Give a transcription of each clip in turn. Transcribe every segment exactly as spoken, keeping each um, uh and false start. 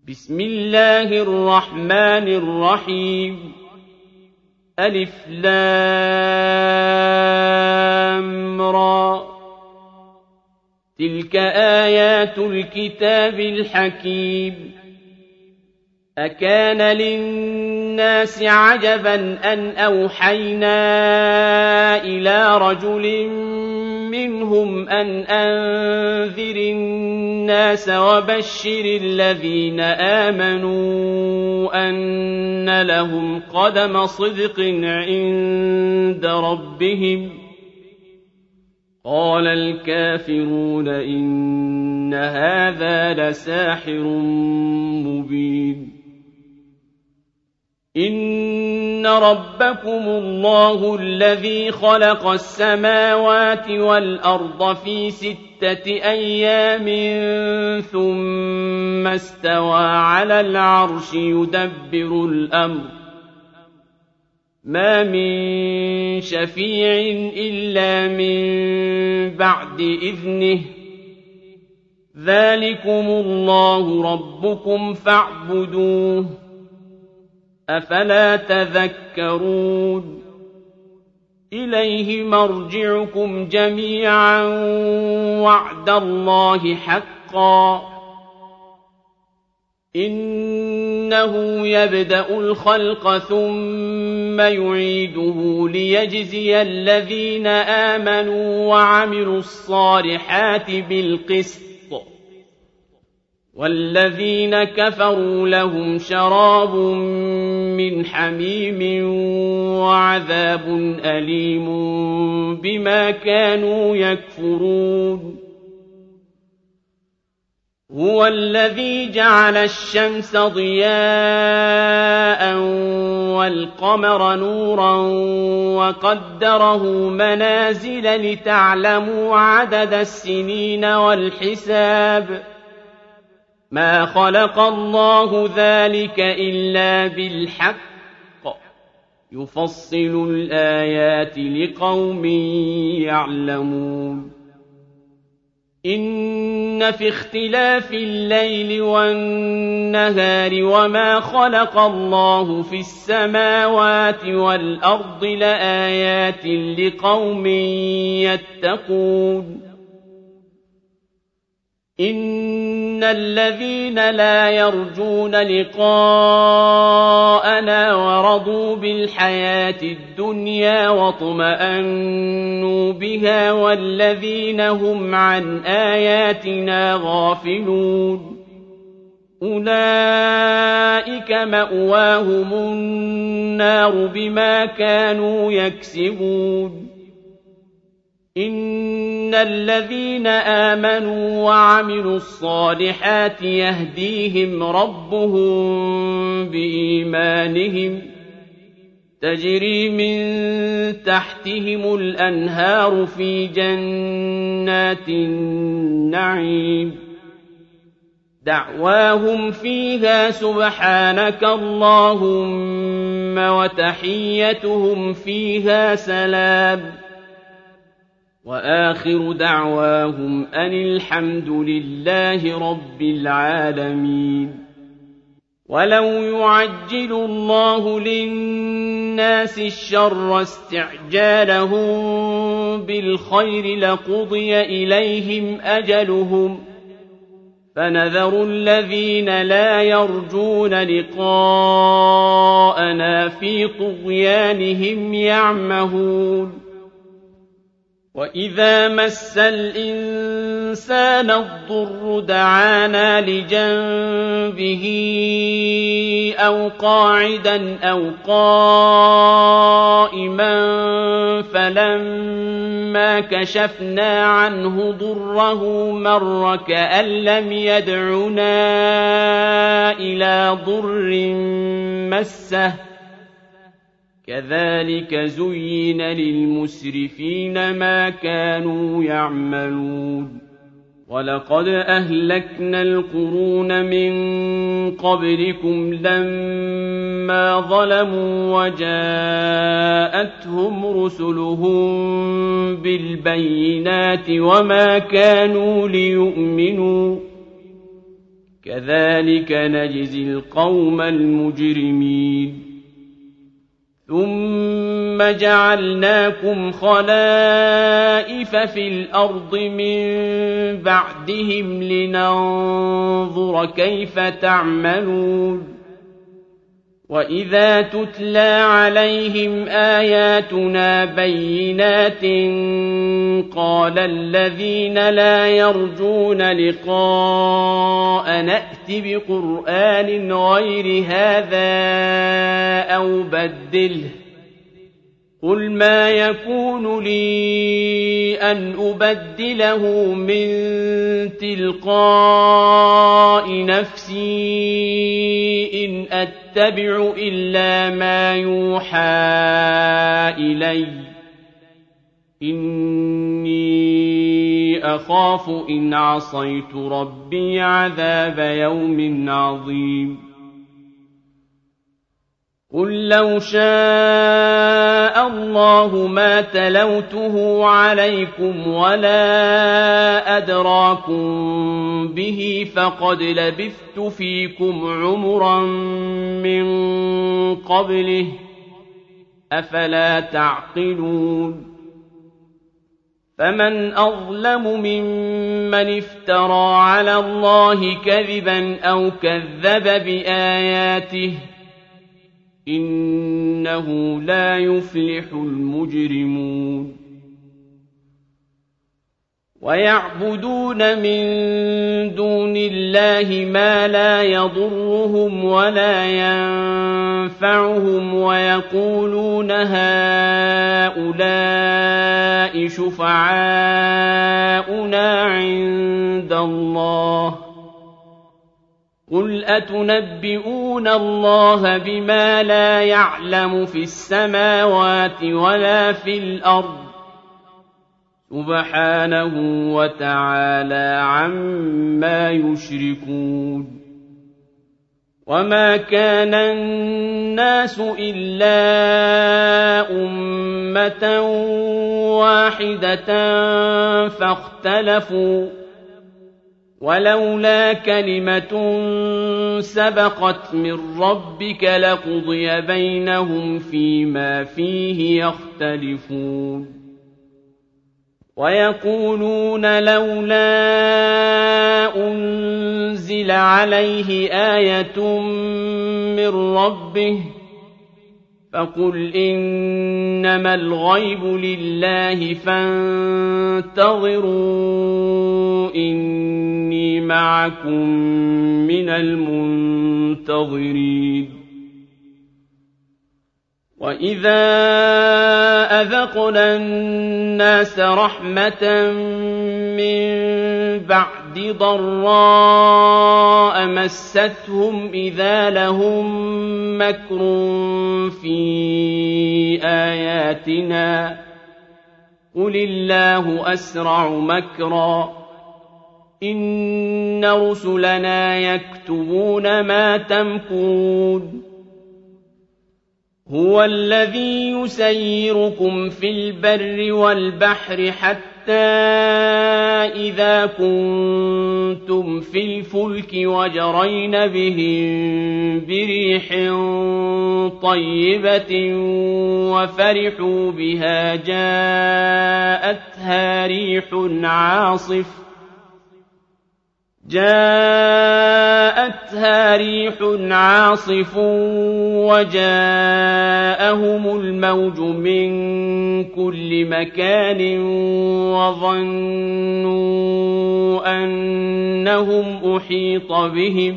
بسم الله الرحمن الرحيم ألف لام را تلك آيات الكتاب الحكيم أكان للناس عجبا أن أوحينا إلى رجل منهم أن أنذر الناس وبشر الذين آمنوا أن لهم قدم صدق عند ربهم قال الكافرون إن هذا لساحر مبين إن ربكم الله الذي خلق السماوات والأرض في ستة أيام ثم استوى على العرش يدبر الأمر ما من شفيع إلا من بعد إذنه ذلكم الله ربكم فاعبدوه أفلا تذكرون إليه مرجعكم جميعا وعد الله حقا إنه يبدأ الخلق ثم يعيده ليجزي الذين آمنوا وعملوا الصالحات بالقسط والذين كفروا لهم شراب من حميم وعذاب أليم بما كانوا يكفرون هو الذي جعل الشمس ضياء والقمر نورا وقدره منازل لتعلموا عدد السنين والحساب ما خلق الله ذلك إلا بالحق يفصل الآيات لقوم يعلمون إن في اختلاف الليل والنهار وما خلق الله في السماوات والأرض لآيات لقوم يتقون إن الذين لا يرجون لقاءنا ورضوا بالحياة الدنيا واطمأنوا بها والذين هم عن آياتنا غافلون أولئك مأواهم النار بما كانوا يكسبون إن الذين آمنوا وعملوا الصالحات يهديهم ربهم بإيمانهم تجري من تحتهم الأنهار في جنات النعيم دعواهم فيها سبحانك اللهم وتحيتهم فيها سلام وآخر دعواهم أن الحمد لله رب العالمين ولو يعجل الله للناس الشر استعجالهم بالخير لقضي إليهم أجلهم فنذر الذين لا يرجون لقاءنا في طغيانهم يعمهون وإذا مس الإنسان الضر دعانا لجنبه أو قاعدا أو قائما فلما كشفنا عنه ضره مر كأن لم يدعنا إلى ضر مسه كذلك زين للمسرفين ما كانوا يعملون ولقد أهلكنا القرون من قبلكم لما ظلموا وجاءتهم رسلهم بالبينات وما كانوا ليؤمنوا كذلك نجزي القوم المجرمين ثم جعلناكم خلائف في الأرض من بعدهم لننظر كيف تعملون وإذا تتلى عليهم آياتنا بينات قال الذين لا يرجون لقاء نأت بقرآن غير هذا أو بدله قل ما يكون لي أن أبدله من تلقاء نفسي إن أتبع إلا ما يوحى إلي إني أخاف إن عصيت ربي عذاب يوم عظيم قل لو شاء الله ما تلوته عليكم ولا أدراكم به فقد لبثت فيكم عمرا من قبله أفلا تعقلون فمن أظلم ممن افترى على الله كذبا أو كذب بآياته إنه لا يفلح المجرمون ويعبدون من دون الله ما لا يضرهم ولا ينفعهم ويقولون هؤلاء شفعاؤنا عند الله قل أتنبئون الله بما لا يعلم في السماوات ولا في الأرض سبحانه وتعالى عما يشركون وما كان الناس إلا أمة واحدة فاختلفوا ولولا كلمة سبقت من ربك لقضي بينهم فيما فيه يختلفون ويقولون لولا أنزل عليه آية من ربه فقل إنما الغيب لله فانتظروا إني معكم من المنتظرين وإذا أذقنا الناس رحمة من بعد ضراء مستهم إذا لهم مكر في آياتنا قل الله أسرع مكرا إن رسلنا يكتبون ما تمكرون هو الذي يسيركم في البر والبحر حتى إذا كنتم في الفلك وجرين بهم بريح طيبة وفرحوا بها جاءتها ريح عاصف جاءتها ريح عاصف وجاءهم الموج من كل مكان وظنوا أنهم أحيط بهم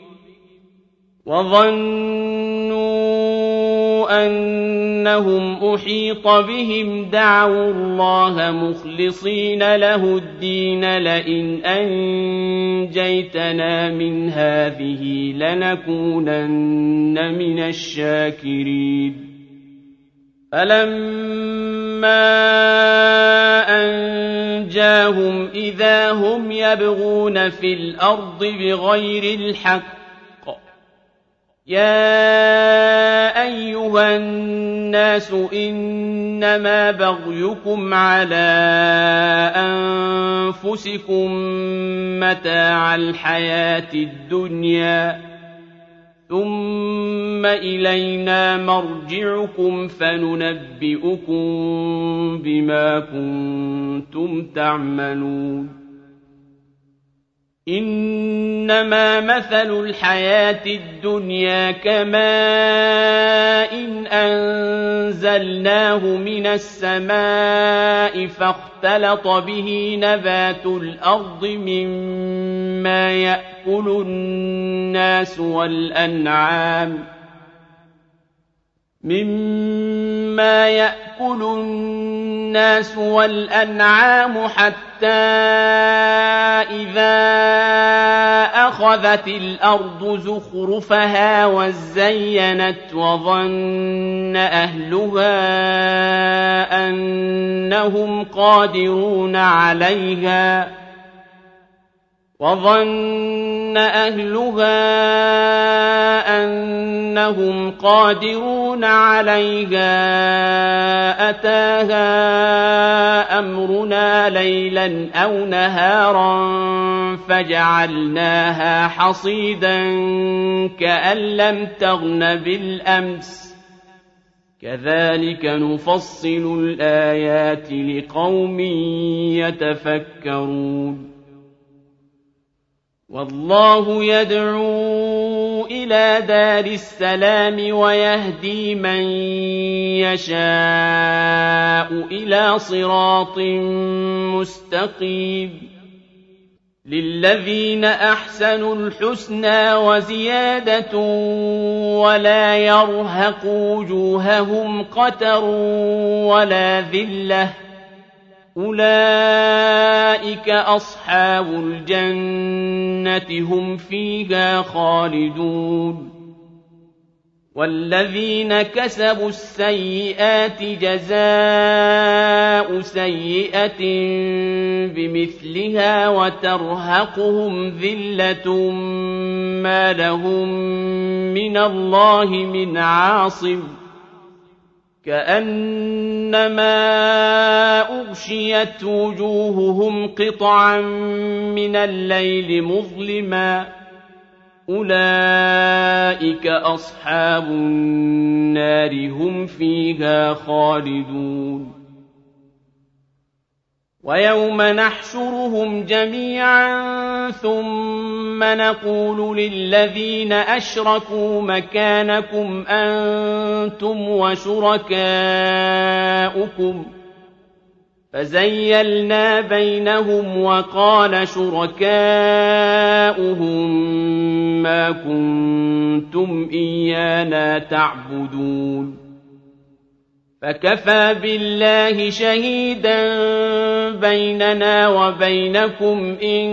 وظنوا أنهم أحيط بهم دعوا الله مخلصين له الدين لئن أنجيتنا من هذه لنكونن من الشاكرين فلما أنجاهم إذا هم يبغون في الأرض بغير الحق يا أيها أيها الناس إنما بغيكم على أنفسكم متاع الحياة الدنيا ثم إلينا مرجعكم فننبئكم بما كنتم تعملون إنما مثل الحياة الدنيا كماء إن أنزلناه من السماء فاختلط به نبات الأرض مما يأكل الناس والأنعام مما يأكل الناس والأنعام حتى إذا أخذت الأرض زخرفها وزينت وظن أهلها أنهم قادرون عليها وظن أهلها أنهم قادرون عليها أتاها أمرنا ليلا أو نهارا فجعلناها حصيدا كأن لم تغن بالأمس كذلك نفصل الآيات لقوم يتفكرون والله يدعو إلى دار السلام ويهدي من يشاء إلى صراط مستقيم للذين أحسنوا الحسنى وزيادة ولا يرهق وجوههم قتر ولا ذلة أولئك أصحاب الجنة هم فيها خالدون والذين كسبوا السيئات جزاء سيئة بمثلها وترهقهم ذلة ما لهم من الله من عاصم كأنما أغشيت وجوههم قطعا من الليل مظلما أولئك أصحاب النار هم فيها خالدون ويوم نحشرهم جميعا ثم نقول للذين أشركوا مكانكم أنتم وشركاؤكم فزيلنا بينهم وقال شركاؤهم ما كنتم إيانا تعبدون فكفى بالله شهيدا بيننا وبينكم إن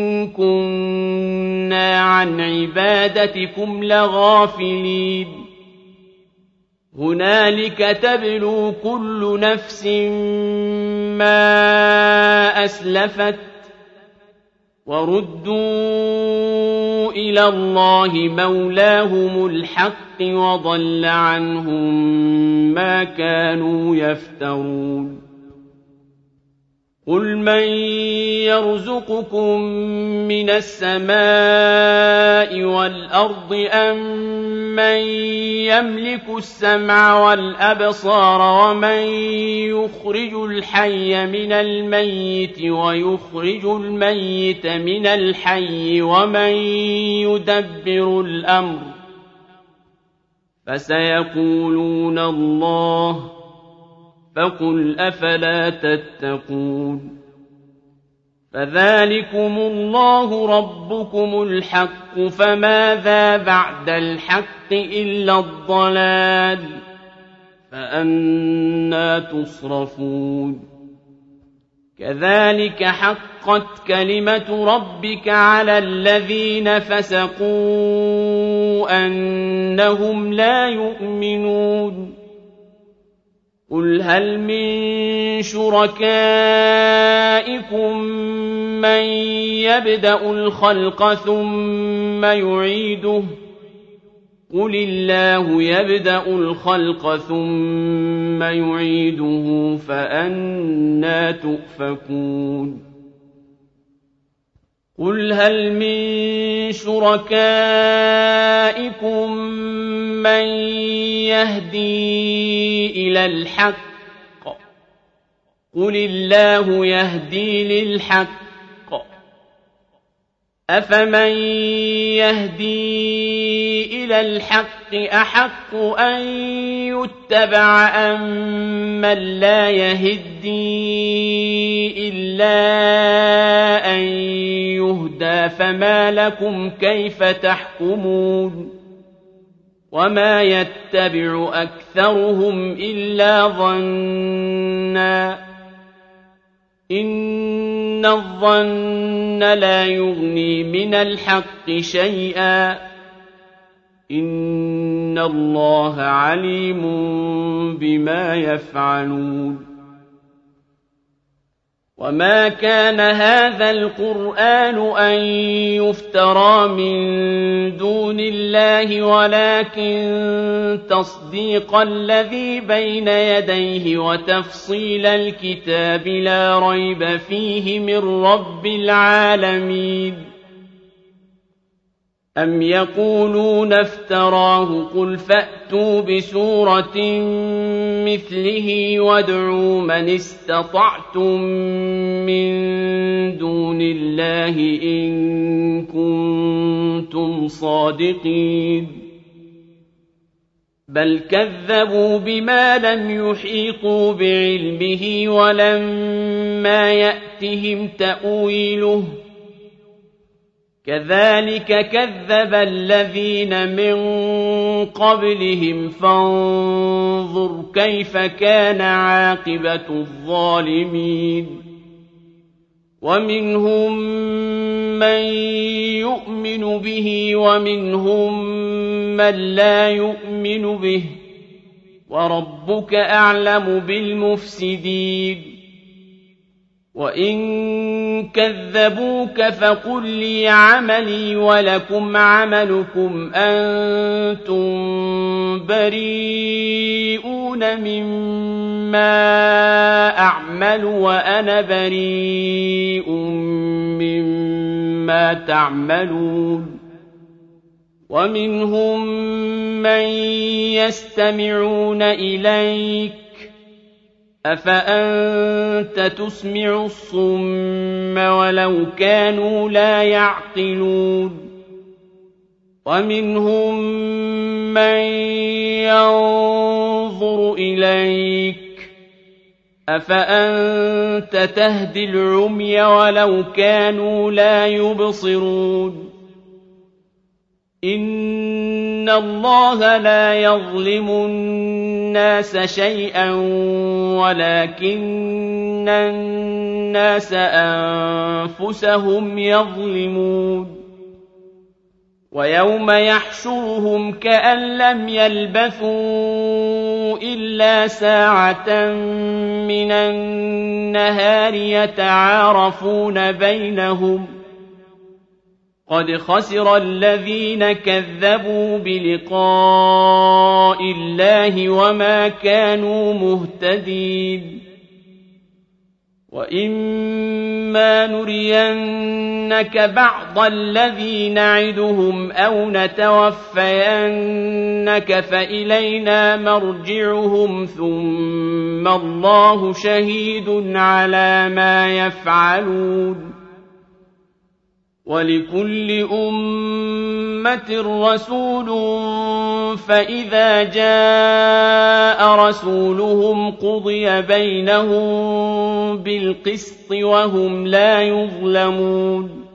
كنا عن عبادتكم لغافلين هنالك تبلو كل نفس ما أسلفت وردوا إلى الله مولاهم الحق وضل عنهم ما كانوا يفترون قل من يرزقكم من السماء والأرض أم من يملك السمع والأبصار ومن يخرج الحي من الميت ويخرج الميت من الحي ومن يدبر الأمر فسيقولون الله فقل أفلا تتقون فذلكم الله ربكم الحق فماذا بعد الحق إلا الضلال فأنى تصرفون كذلك حقت كلمة ربك على الذين فسقوا أنهم لا يؤمنون قل هل من شركائكم من يبدأ الخلق ثم يعيده قل الله يبدأ الخلق ثم يعيده فأنى تؤفكون قل هل من شركائكم من يهدي إلى الحق قل الله يهدي للحق أفمن يهدي إلى الحق أحق أن يتبع أم من لا يهدي إلا أن يهدى فما لكم كيف تحكمون وما يتبع أكثرهم إلا ظنّا إن الظن لا يغني من الحق شيئا إن الله عليم بما يفعلون وما كان هذا القرآن أن يفترى من دون الله ولكن تصديق الذي بين يديه وتفصيل الكتاب لا ريب فيه من رب العالمين أم يقولون افتراه قل فأتوا بسورة مثله وادعوا من استطعتم من دون الله إن كنتم صادقين بل كذبوا بما لم يحيطوا بعلمه ولما يأتهم تأويله كذلك كذب الذين من قبلهم فانظر كيف كان عاقبة الظالمين ومنهم من يؤمن به ومنهم من لا يؤمن به وربك أعلم بالمفسدين وإن كذبوك فقل لي عملي ولكم عملكم أنتم بريئون مما أعمل وأنا بريء مما تعملون ومنهم من يستمعون إليك أفأنت تسمع الصم ولو كانوا لا يعقلون ومنهم من ينظر إليك أفأنت تهدي العمي ولو كانوا لا يبصرون إن الله لا يظلم الناس شيئا ولكن الناس أنفسهم يظلمون ويوم يحشرهم كأن لم يلبثوا إلا ساعة من النهار يتعارفون بينهم قد خسر الذين كذبوا بلقاء الله وما كانوا مهتدين وإما نرينك بعض الذي نعدهم أو نتوفينك فإلينا مرجعهم ثم الله شهيد على ما يفعلون ولكل أمة رسول فإذا جاء رسولهم قضي بينهم بالقسط وهم لا يظلمون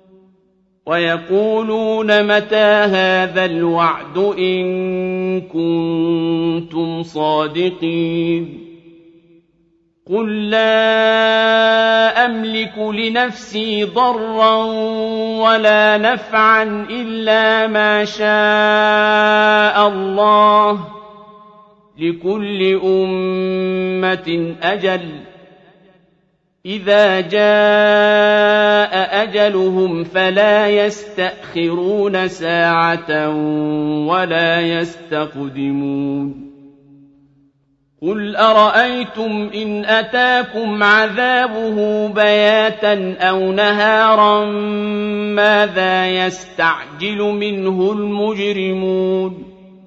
ويقولون متى هذا الوعد إن كنتم صادقين قل لا أملك لنفسي ضرا ولا نفعا إلا ما شاء الله لكل أمة أجل إذا جاء أجلهم فلا يستأخرون ساعة ولا يستقدمون قل أرأيتم إن أتاكم عذابه بياتا أو نهارا ماذا يستعجل منه المجرمون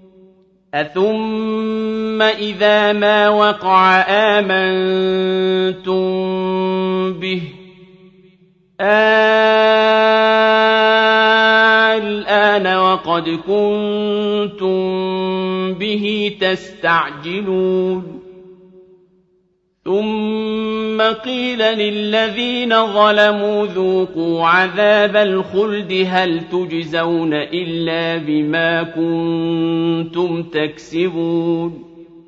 أثم إذا ما وقع آمنتم به الآن وقد كنتم به تستعجلون ثم قيل للذين ظلموا ذوقوا عذاب الخلد هل تجزون إلا بما كنتم تكسبون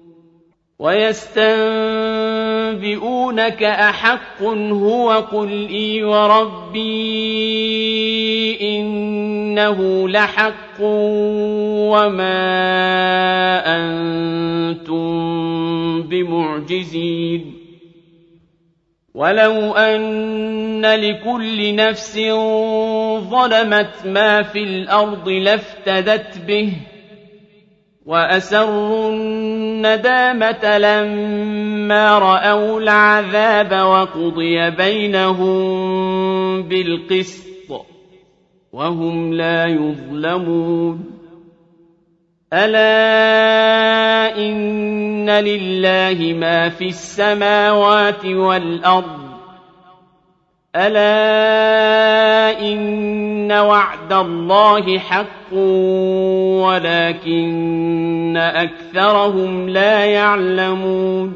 ويستنبئونك أحق هو قل إي وربي إنه لحق وما أنتم بمعجزين ولو أن لكل نفس ظلمت ما في الأرض لافتدت به وأسروا الندامة لما رأوا العذاب وقضي بينهم بالقسط وهم لا يظلمون ألا إن لله ما في السماوات والأرض ألا إن وعد الله حق ولكن أكثرهم لا يعلمون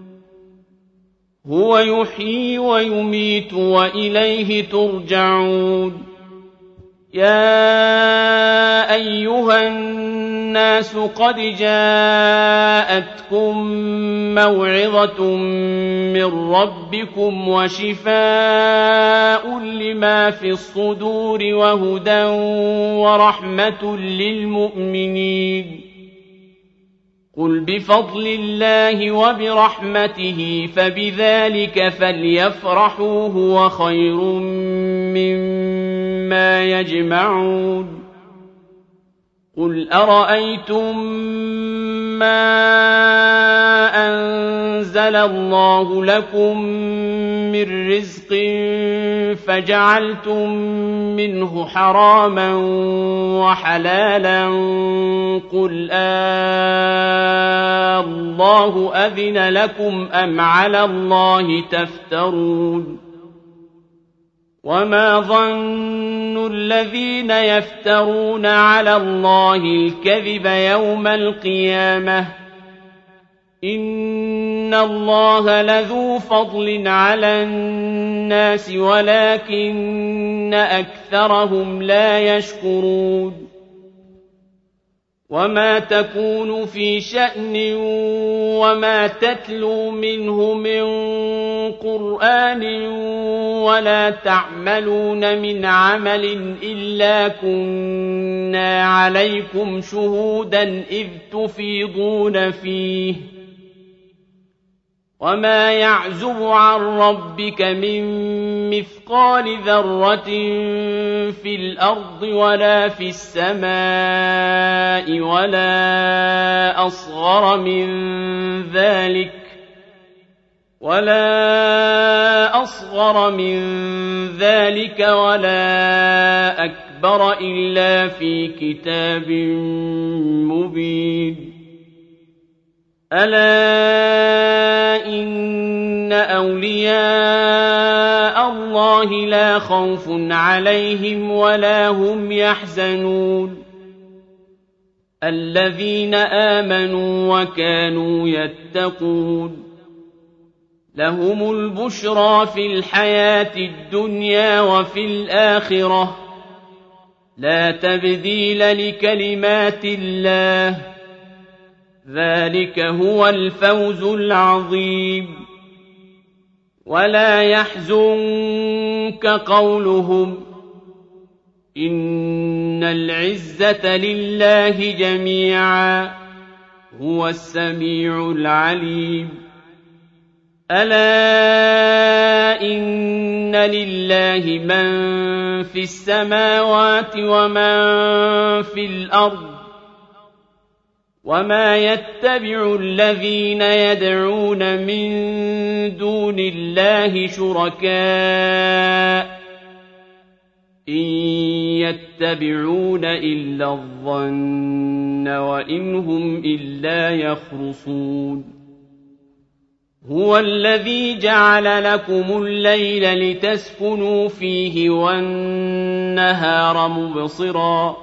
هو يحيي ويميت وإليه ترجعون يا أيها الناس قد جاءتكم موعظة من ربكم وشفاء لما في الصدور وهدى ورحمة للمؤمنين قل بفضل الله وبرحمته فبذلك فليفرحوا هو خير مما يجمعون قل أرأيتم ما أنزل الله لكم من رزق فجعلتم منه حراما وحلالا قل آه الله أذن لكم أم على الله تفترون وما ظن الذين يفترون على الله الكذب يوم القيامة إن الله لذو فضل على الناس ولكن أكثرهم لا يشكرون وما تكون في شأن وما تتلو منه من قرآن ولا تعملون من عمل إلا كنا عليكم شهودا إذ تفيضون فيه وما يعزب عن ربك من مثقال ذرة في الأرض ولا في السماء ولا أصغر من ذلك ولا أصغر من ذلك ولا أكبر إلا في كتاب مبين ألا إن أولياء الله لا خوف عليهم ولا هم يحزنون الذين آمنوا وكانوا يتقون لهم البشرى في الحياة الدنيا وفي الآخرة لا تبديل لكلمات الله ذلك هو الفوز العظيم ولا يحزنك قولهم إن العزة لله جميعا هو السميع العليم ألا إن لله من في السماوات ومن في الأرض وما يتبع الذين يدعون من دون الله شركاء إن يتبعون إلا الظن وإن هم إلا يخرصون هو الذي جعل لكم الليل لتسكنوا فيه والنهار مبصرا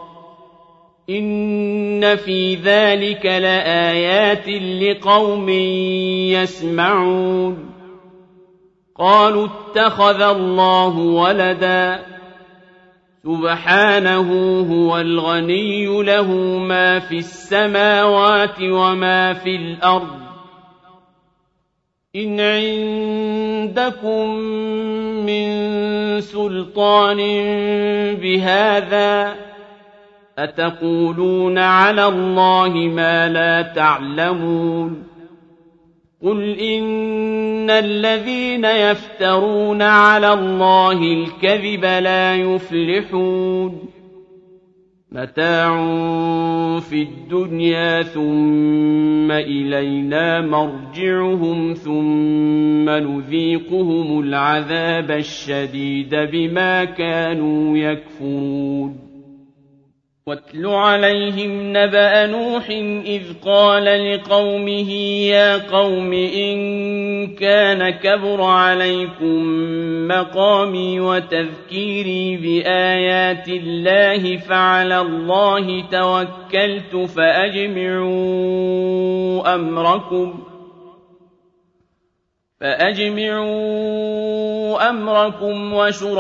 إن في ذلك لآيات لقوم يسمعون قالوا اتخذ الله ولدا سبحانه هو الغني له ما في السماوات وما في الأرض إن عندكم من سلطان بهذا أتقولون على الله ما لا تعلمون قل إن الذين يفترون على الله الكذب لا يفلحون متاع في الدنيا ثم إلينا مرجعهم ثم نذيقهم العذاب الشديد بما كانوا يكفرون واتل عليهم نبأ نوح إذ قال لقومه يا قوم إن كان كبر عليكم مقامي وتذكيري بآيات الله فعلى الله توكلت فأجمعوا أمركم فأجمعوا أمركم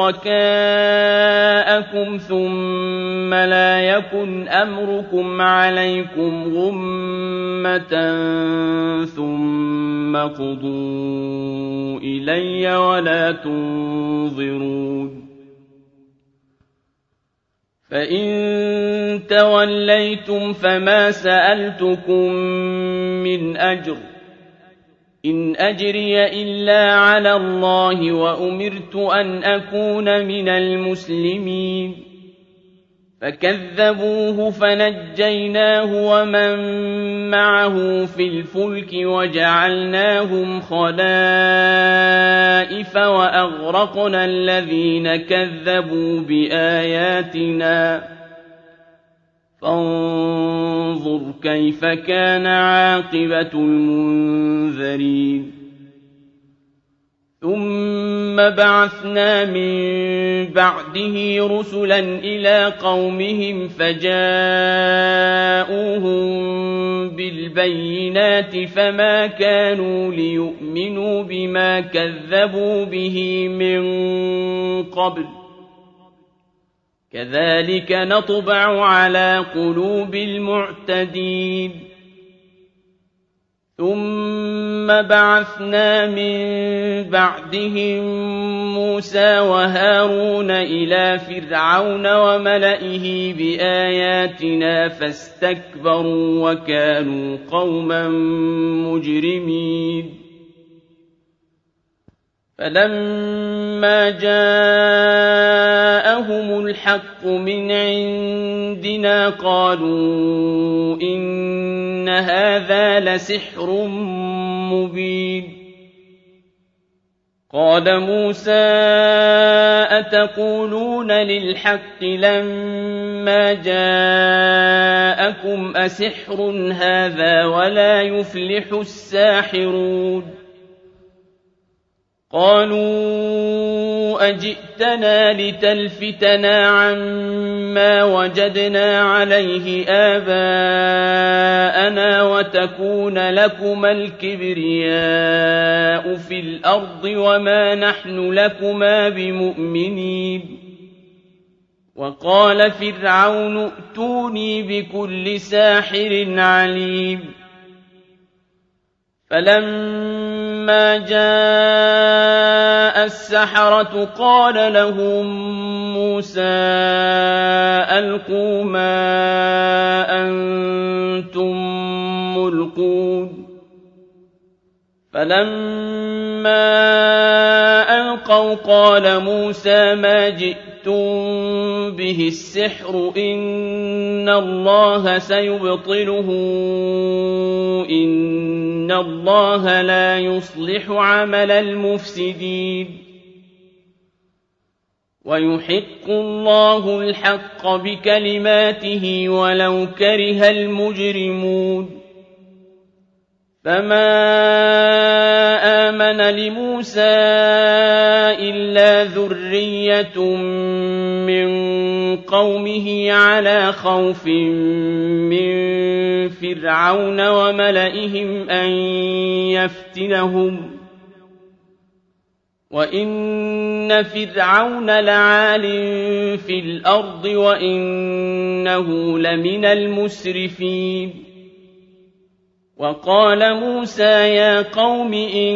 وشركاءكم ثم لا يكن أمركم عليكم غمة ثم قضوا إلي ولا تنظرون فإن توليتم فما سألتكم من أجر إن أجري إلا على الله وأمرت أن أكون من المسلمين فكذبوه فنجيناه ومن معه في الفلك وجعلناهم خلائف وأغرقنا الذين كذبوا بآياتنا فانظر كيف كان عاقبة المنذرين ثم بعثنا من بعده رسلا إلى قومهم فجاءوهم بالبينات فما كانوا ليؤمنوا بما كذبوا به من قبل كذلك نطبع على قلوب المعتدين ثم بعثنا من بعدهم موسى وهارون إلى فرعون وملئه بآياتنا فاستكبروا وكانوا قوما مجرمين فلما جاءهم الحق من عندنا قالوا إن هذا لسحر مبين قال موسى أتقولون للحق لما جاءكم أسحر هذا ولا يفلح الساحرون قالوا أجئتنا لتلفتنا عما وجدنا عليه آباءنا وتكون لكما الكبرياء في الأرض وما نحن لكما بمؤمنين وقال فرعون ائتوني بكل ساحر عليم فلما جاء السحرة قال لهم موسى ألقوا ما أنتم ملقون فلما فلما ألقوا قال موسى ما جئتم به السحر إن الله سيبطله إن الله لا يصلح عمل المفسدين ويحق الله الحق بكلماته ولو كره المجرمون فما آمن لموسى إلا ذرية من قومه على خوف من فرعون وملئهم أن يفتنهم وإن فرعون لعال في الأرض وإنه لمن المسرفين وقال موسى يا قوم إن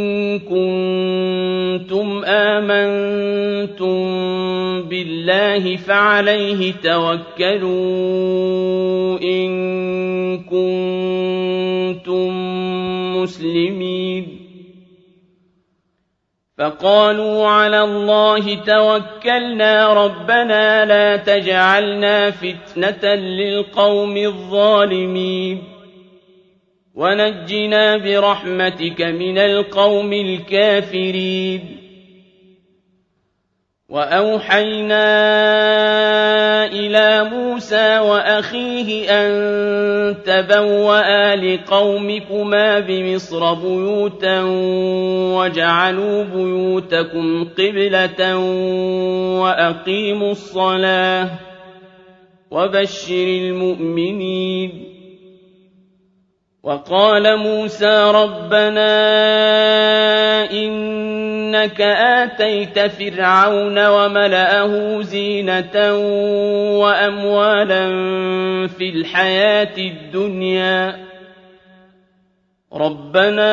كنتم آمنتم بالله فعليه توكلوا إن كنتم مسلمين فقالوا على الله توكلنا ربنا لا تجعلنا فتنة للقوم الظالمين ونجنا برحمتك من القوم الكافرين وأوحينا إلى موسى وأخيه أن تبوأ لقومكما بمصر بيوتا وجعلوا بيوتكم قبلة وأقيموا الصلاة وبشر المؤمنين وقال موسى ربنا إنك آتيت فرعون وملأه زينة وأموالا في الحياة الدنيا ربنا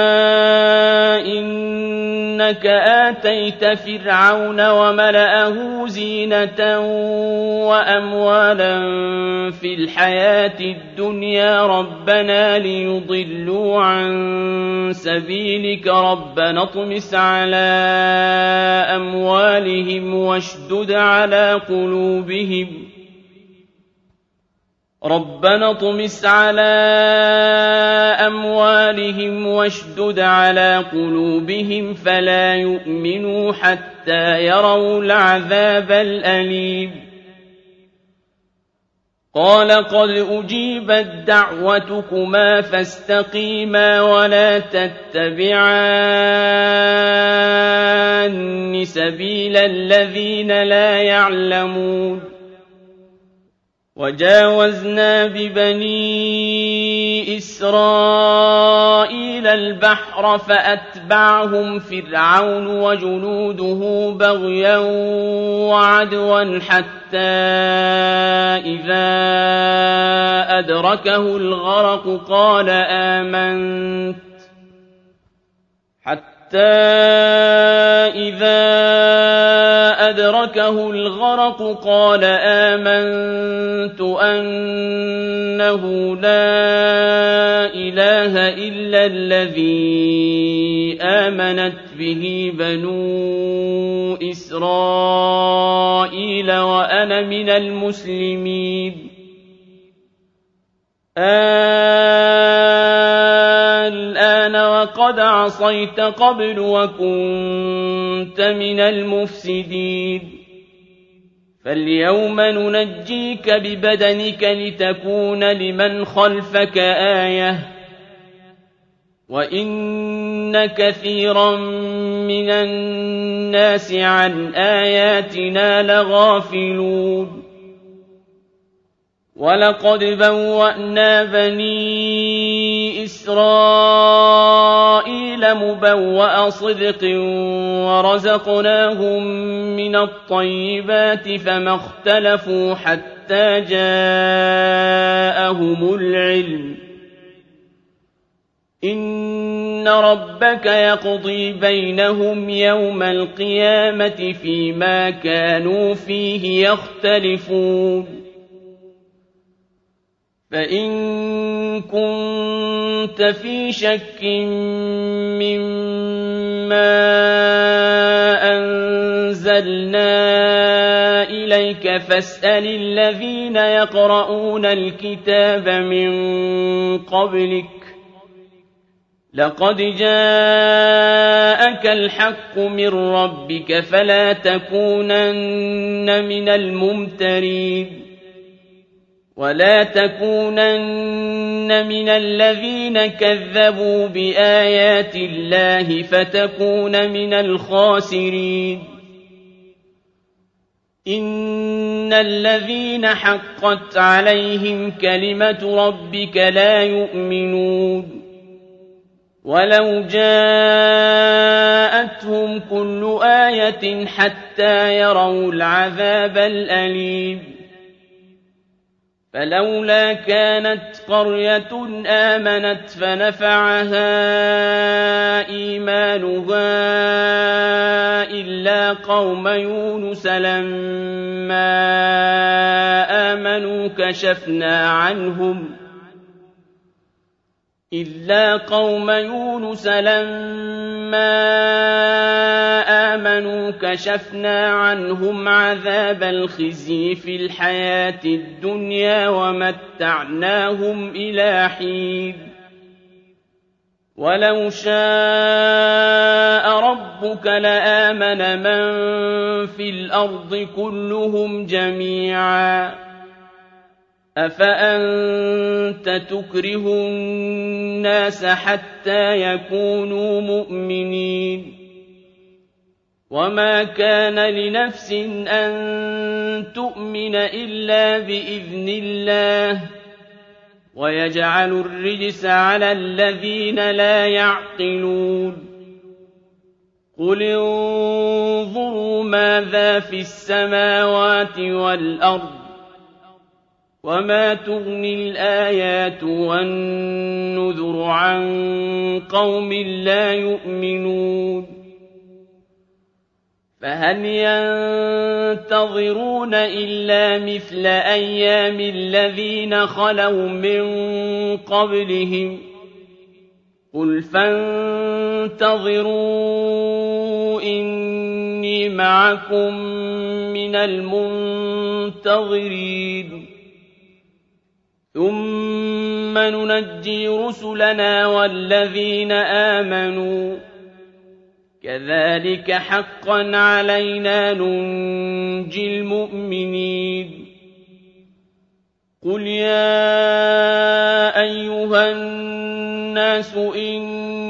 إنك آتيت فرعون وملأه زينة وأموالا في الحياة الدنيا ربنا ليضلوا عن سبيلك ربنا اطمس على أموالهم واشدد على قلوبهم ربنا اطمس على أموالهم واشدد على قلوبهم فلا يؤمنوا حتى يروا العذاب الأليم قال قد أجيبت دعوتكما فاستقيما ولا تتبعان سبيل الذين لا يعلمون وجاوزنا ببني إسرائيل البحر فأتبعهم فرعون وجنوده بغيا وعدوا حتى إذا أدركه الغرق قال آمنت حتى إذا أدركه الغرق قال آمنت أنه لا إله إلا الذي آمنت به بنو إسرائيل وأنا من المسلمين الآن وقد عصيت قبل وكنت من المفسدين فاليوم ننجيك ببدنك لتكون لمن خلفك آية وإن كثيرا من الناس عن آياتنا لغافلون ولقد بوأنا بني إسرائيل مبوأ صدق ورزقناهم من الطيبات فما اختلفوا حتى جاءهم العلم إن ربك يقضي بينهم يوم القيامة فيما كانوا فيه يختلفون فإن كنت في شك مما ما أنزلنا إليك فاسأل الذين يقرؤون الكتاب من قبلك لقد جاءك الحق من ربك فلا تكونن من الممترين ولا تكونن من الذين كذبوا بآيات الله فتكون من الخاسرين إن الذين حقت عليهم كلمة ربك لا يؤمنون ولو جاءتهم كل آية حتى يروا العذاب الأليم فلولا كانت قرية آمنت فنفعها إيمانها إلا قوم يونس لما آمنوا كشفنا عنهم إلا قوم يونس لما آمنوا كشفنا عنهم عذاب الخزي في الحياة الدنيا ومتعناهم إلى حين ولو شاء ربك لآمن من في الأرض كلهم جميعا أفأنت تكره الناس حتى يكونوا مؤمنين وما كان لنفس أن تؤمن إلا بإذن الله ويجعل الرجس على الذين لا يعقلون قل انظروا ماذا في السماوات والأرض وما تغني الآيات والنذر عن قوم لا يؤمنون فهل ينتظرون إلا مثل أيام الذين خلوا من قبلهم قل فانتظروا إني معكم من المنتظرين ثم ننجي رسلنا والذين آمنوا كذلك حقا علينا ننجي المؤمنين قل يا أيها الناس إن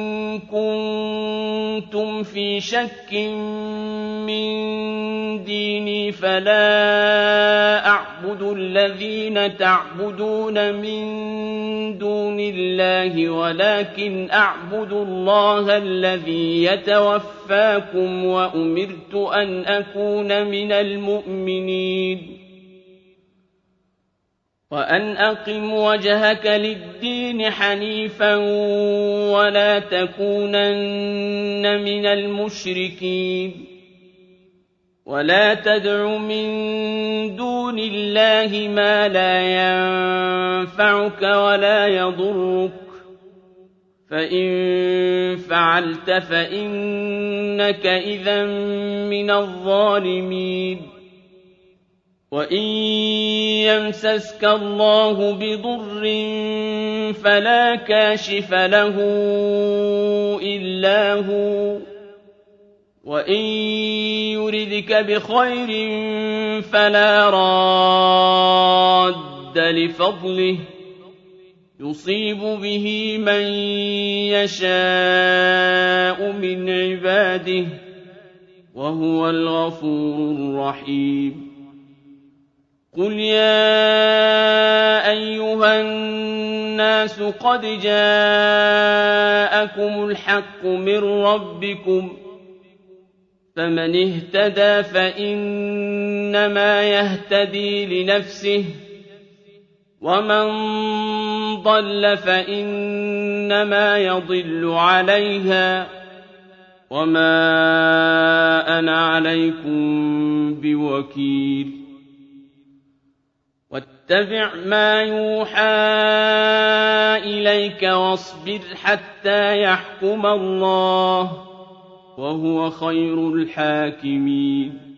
كنتم في شك من ديني فلا أعبد الذين تعبدون من دون الله ولكن أعبد الله الذي يتوفاكم وأمرت أن أكون من المؤمنين وأن أقم وجهك للدين حنيفا ولا تكونن من المشركين ولا تدع من دون الله ما لا ينفعك ولا يضرك فإن فعلت فإنك إذا من الظالمين وإن يمسسك الله بضر فلا كاشف له إلا هو وإن يردك بخير فلا راد لفضله يصيب به من يشاء من عباده وهو الغفور الرحيم قل يا أيها الناس قد جاءكم الحق من ربكم فمن اهتدى فإنما يهتدي لنفسه ومن ضل فإنما يضل عليها وما أنا عليكم بوكيل واتبع ما يوحى إليك واصبر حتى يحكم الله وهو خير الحاكمين.